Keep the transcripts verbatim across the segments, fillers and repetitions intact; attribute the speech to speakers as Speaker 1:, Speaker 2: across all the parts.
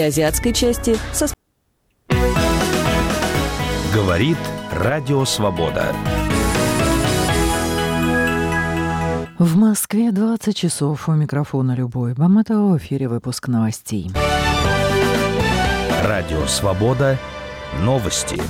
Speaker 1: азиатской части со...
Speaker 2: Говорит Радио Свобода.
Speaker 3: В Москве двадцать часов. У микрофона Любовь Баматова. В эфире выпуск новостей.
Speaker 2: Радио Свобода. Новости.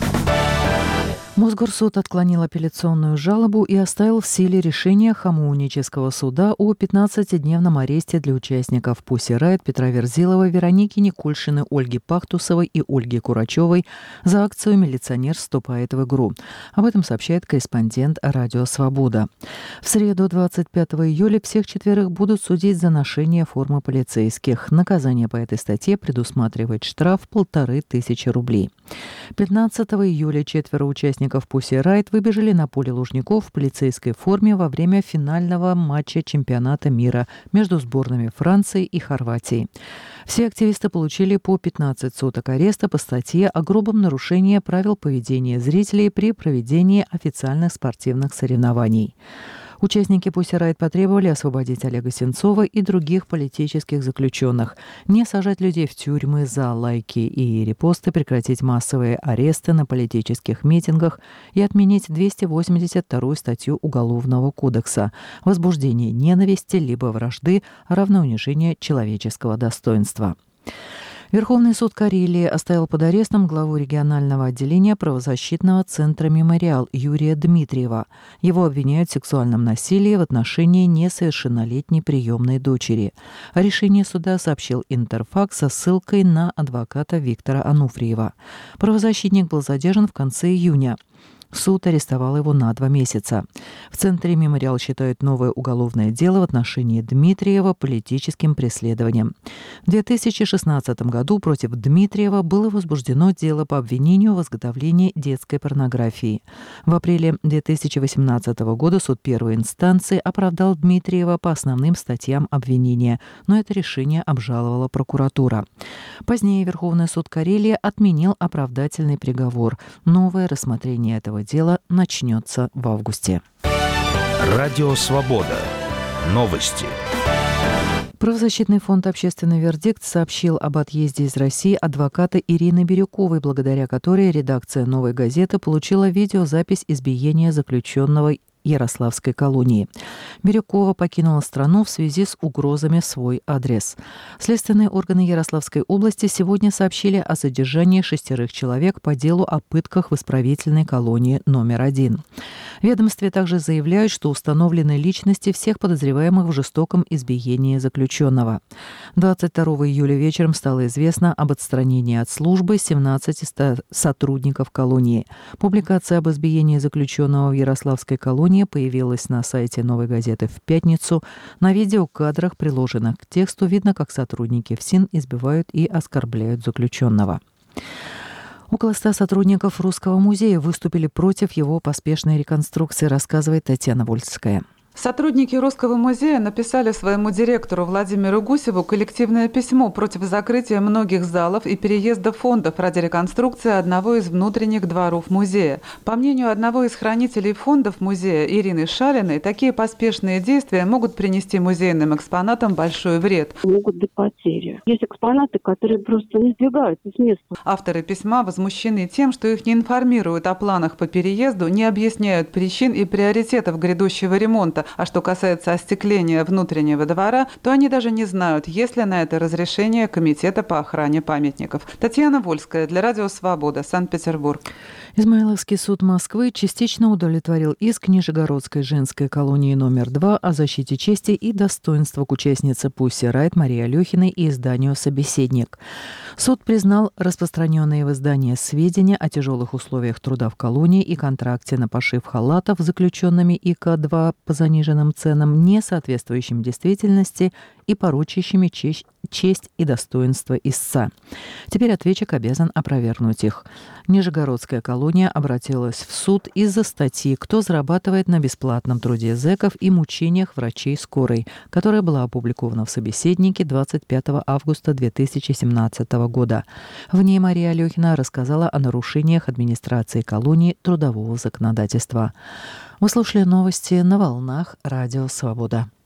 Speaker 3: Мосгорсуд отклонил апелляционную жалобу и оставил в силе решение Хамоунического суда о пятнадцатидневном аресте для участников Pussy Riot Петра Верзилова, Вероники Никульшины, Ольги Пахтусовой и Ольги Курачевой за акцию «Милиционер вступает в игру». Об этом сообщает корреспондент Радио Свобода. В среду, двадцать пятого июля, всех четверых будут судить за ношение формы полицейских. Наказание по этой статье предусматривает штраф полторы тысячи рублей. пятнадцатого июля четверо участников Pussy Riot выбежали на поле Лужников в полицейской форме во время финального матча чемпионата мира между сборными Франции и Хорватии. Все активисты получили по пятнадцать суток ареста по статье о грубом нарушении правил поведения зрителей при проведении официальных спортивных соревнований. Участники Pussy Riot потребовали освободить Олега Сенцова и других политических заключенных, не сажать людей в тюрьмы за лайки и репосты, прекратить массовые аресты на политических митингах и отменить двести восемьдесят вторую статью Уголовного кодекса «Возбуждение ненависти либо вражды, равно унижение человеческого достоинства». Верховный суд Карелии оставил под арестом главу регионального отделения правозащитного центра «Мемориал» Юрия Дмитриева. Его обвиняют в сексуальном насилии в отношении несовершеннолетней приемной дочери. О решении суда сообщил Интерфакс со ссылкой на адвоката Виктора Ануфриева. Правозащитник был задержан в конце июня. Суд арестовал его на два месяца. В Центре «Мемориал» считают новое уголовное дело в отношении Дмитриева политическим преследованием. В две тысячи шестнадцатом году против Дмитриева было возбуждено дело по обвинению в изготовлении детской порнографии. В апреле две тысячи восемнадцатого года суд первой инстанции оправдал Дмитриева по основным статьям обвинения, но это решение обжаловала прокуратура. Позднее Верховный суд Карелии отменил оправдательный приговор. Новое рассмотрение этого дела начнется в августе.
Speaker 2: Радио Свобода. Новости.
Speaker 3: Правозащитный фонд «Общественный вердикт» сообщил об отъезде из России адвоката Ирины Бирюковой, благодаря которой редакция «Новой газеты» получила видеозапись избиения заключенного Ярославской колонии. Бирюкова покинула страну в связи с угрозами в свой адрес. Следственные органы Ярославской области сегодня сообщили о задержании шестерых человек по делу о пытках в исправительной колонии номер один. В ведомстве также заявляют, что установлены личности всех подозреваемых в жестоком избиении заключенного. двадцать второго июля вечером стало известно об отстранении от службы семнадцати сотрудников колонии. Публикация об избиении заключенного в Ярославской колонии появилась на сайте «Новой газеты» в пятницу. На видеокадрах, приложенных к тексту, видно, как сотрудники ФСИН избивают и оскорбляют заключенного. Около ста сотрудников Русского музея выступили против его поспешной реконструкции, рассказывает Татьяна Вольская.
Speaker 4: Сотрудники Русского музея написали своему директору Владимиру Гусеву коллективное письмо против закрытия многих залов и переезда фондов ради реконструкции одного из внутренних дворов музея. По мнению одного из хранителей фондов музея Ирины Шалиной, такие поспешные действия могут принести музейным экспонатам большой вред.
Speaker 5: Могут быть потери. Есть экспонаты, которые просто не сдвигаются с места.
Speaker 4: Авторы письма возмущены тем, что их не информируют о планах по переезду, не объясняют причин и приоритетов грядущего ремонта. А что касается остекления внутреннего двора, то они даже не знают, есть ли на это разрешение Комитета по охране памятников. Татьяна Вольская для Радио Свобода, Санкт-Петербург.
Speaker 3: Измайловский суд Москвы частично удовлетворил иск Нижегородской женской колонии номер два о защите чести и достоинства к участнице Pussy Riot Марии Алехиной и изданию «Собеседник». Суд признал распространенные в издании сведения о тяжелых условиях труда в колонии и контракте на пошив халатов с заключенными И К два по заниженным ценам, не соответствующим действительности и порочащими честь, честь и достоинство истца. Теперь ответчик обязан опровергнуть их. Нижегородская колония обратилась в суд из-за статьи «Кто зарабатывает на бесплатном труде зэков и мучениях врачей скорой», которая была опубликована в «Собеседнике» двадцать пятого августа две тысячи семнадцатого года. В ней Мария Алехина рассказала о нарушениях администрации колонии трудового законодательства. Вы слушали новости на волнах Радио Свобода.